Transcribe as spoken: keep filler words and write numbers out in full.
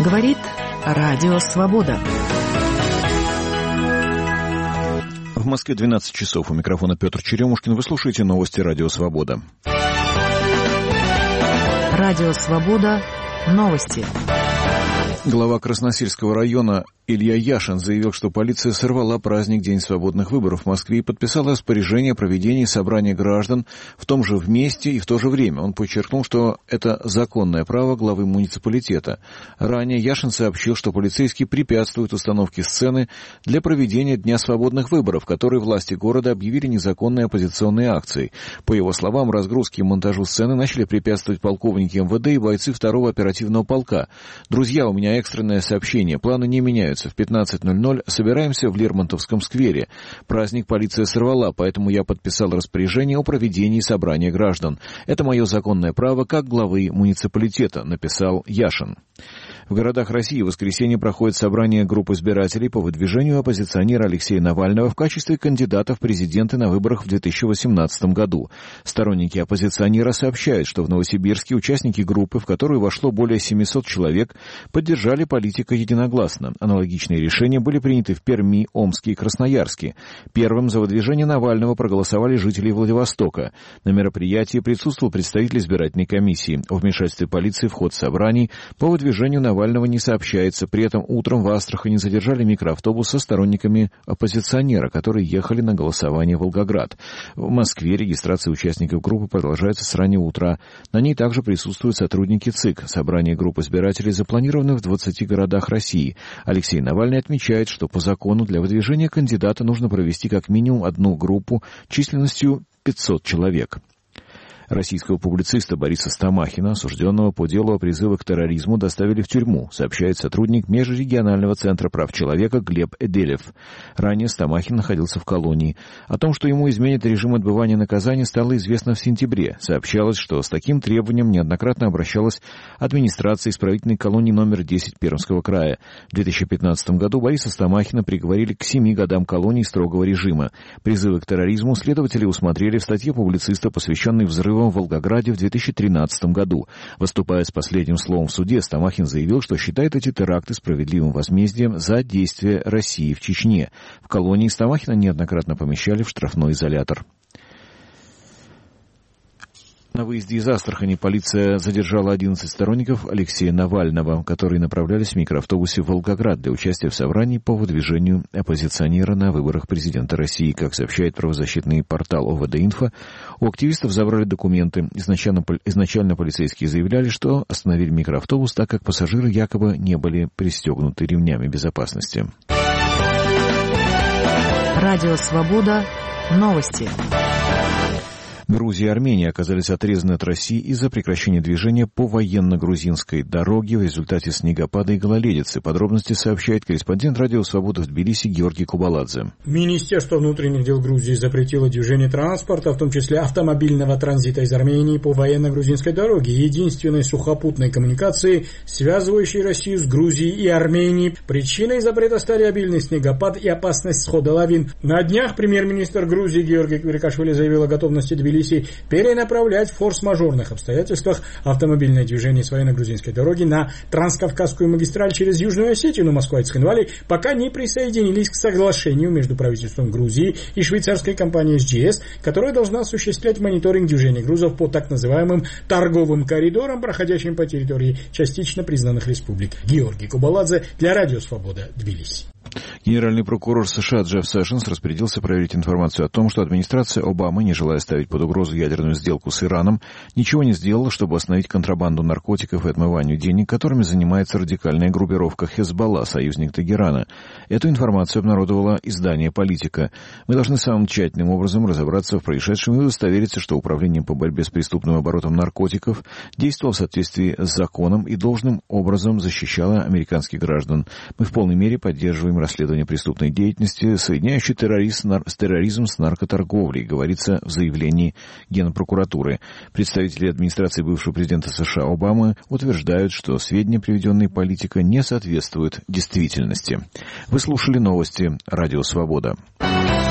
Говорит Радио Свобода. В Москве двенадцать часов. У микрофона Петр Черемушкин. Вы слушаете новости Радио Свобода. Радио Свобода. Новости. Глава Красносельского района Илья Яшин заявил, что полиция сорвала праздник День свободных выборов в Москве и подписала распоряжение о проведении собрания граждан в том же месте и в то же время. Он подчеркнул, что это законное право главы муниципалитета. Ранее Яшин сообщил, что полицейские препятствуют установке сцены для проведения Дня свободных выборов, которые власти города объявили незаконной оппозиционной акцией. По его словам, разгрузке и монтажу сцены начали препятствовать полковники эм вэ дэ и бойцы второго оперативного полка. «Друзья, у меня экстренное сообщение. Планы не меняются. В пятнадцать ноль ноль собираемся в Лермонтовском сквере. Праздник полиция сорвала, поэтому я подписал распоряжение о проведении собрания граждан. Это мое законное право как главы муниципалитета», написал Яшин. В городах России в воскресенье проходит собрание групп избирателей по выдвижению оппозиционера Алексея Навального в качестве кандидата в президенты на выборах в две тысячи восемнадцатом году. Сторонники оппозиционера сообщают, что в Новосибирске участники группы, в которую вошло более семисот человек, поддержали политика единогласно. Аналогичные решения были приняты в Перми, Омске и Красноярске. Первым за выдвижение Навального проголосовали жители Владивостока. На мероприятии присутствовал представитель избирательной комиссии. О вмешательстве полиции в ход собраний по выдвижению Навального Навального не сообщается. При этом утром в Астрахани задержали микроавтобус со сторонниками оппозиционера, которые ехали на голосование в Волгоград. В Москве регистрация участников группы продолжается с раннего утра. На ней также присутствуют сотрудники ЦИК. Собрание групп избирателей запланировано в двадцати городах России. Алексей Навальный отмечает, что по закону для выдвижения кандидата нужно провести как минимум одну группу численностью пятьсот человек. Российского публициста Бориса Стамахина, осужденного по делу о призыве к терроризму, доставили в тюрьму, сообщает сотрудник Межрегионального центра прав человека Глеб Эделев. Ранее Стамахин находился в колонии. О том, что ему изменит режим отбывания наказания, стало известно в сентябре. Сообщалось, что с таким требованием неоднократно обращалась администрация исправительной колонии номер десять Пермского края. В две тысячи пятнадцатом году Бориса Стамахина приговорили к семи годам колонии строгого режима. Призывы к терроризму следователи усмотрели в статье публициста, посвященной взрыву в Волгограде в две тысячи тринадцатом году. Выступая с последним словом в суде, Стамахин заявил, что считает эти теракты справедливым возмездием за действия России в Чечне. В колонии Стамахина неоднократно помещали в штрафной изолятор. На выезде из Астрахани полиция задержала одиннадцать сторонников Алексея Навального, которые направлялись в микроавтобусе в Волгоград для участия в собрании по выдвижению оппозиционера на выборах президента России. Как сообщает правозащитный портал о вэ дэ-Инфо, у активистов забрали документы. Изначально, изначально полицейские заявляли, что остановили микроавтобус, так как пассажиры якобы не были пристегнуты ремнями безопасности. Радио Свобода. Новости. Грузия и Армения оказались отрезаны от России из-за прекращения движения по военно-грузинской дороге в результате снегопада и гололедицы. Подробности сообщает корреспондент Радио Свобода в Тбилиси Георгий Кубаладзе. Министерство внутренних дел Грузии запретило движение транспорта, в том числе автомобильного транзита из Армении по военно-грузинской дороге, единственной сухопутной коммуникации, связывающей Россию с Грузией и Арменией. Причиной запрета стали обильный снегопад и опасность схода лавин. На днях премьер-министр Грузии Георгий Квирикашвили заявил о готовности Тбилиси перенаправлять в форс-мажорных обстоятельствах автомобильное движение с военно-грузинской дороги на Транскавказскую магистраль через Южную Осетию, но Москва и Цхинвали пока не присоединились к соглашению между правительством Грузии и швейцарской компанией эс джи эс, которая должна осуществлять мониторинг движения грузов по так называемым торговым коридорам, проходящим по территории частично признанных республик. Георгий Кубаладзе для Радио Свобода, Тбилиси. Генеральный прокурор США Джефф Сэшенс распорядился проверить информацию о том, что администрация Обамы, не желая ставить под угрозу ядерную сделку с Ираном, ничего не сделала, чтобы остановить контрабанду наркотиков и отмыванию денег, которыми занимается радикальная группировка Хезболла, союзник Тегерана. Эту информацию обнародовало издание «Политика». Мы должны самым тщательным образом разобраться в происшедшем и удостовериться, что Управление по борьбе с преступным оборотом наркотиков действовало в соответствии с законом и должным образом защищало американских граждан. Мы в полной мере поддерживаем расследование преступной деятельности, соединяющей терроризм с терроризмом с наркоторговлей, говорится в заявлении Генпрокуратуры. Представители администрации бывшего президента США Обамы утверждают, что сведения, приведенные «Политика», не соответствуют действительности. Вы слушали новости Радио Свобода.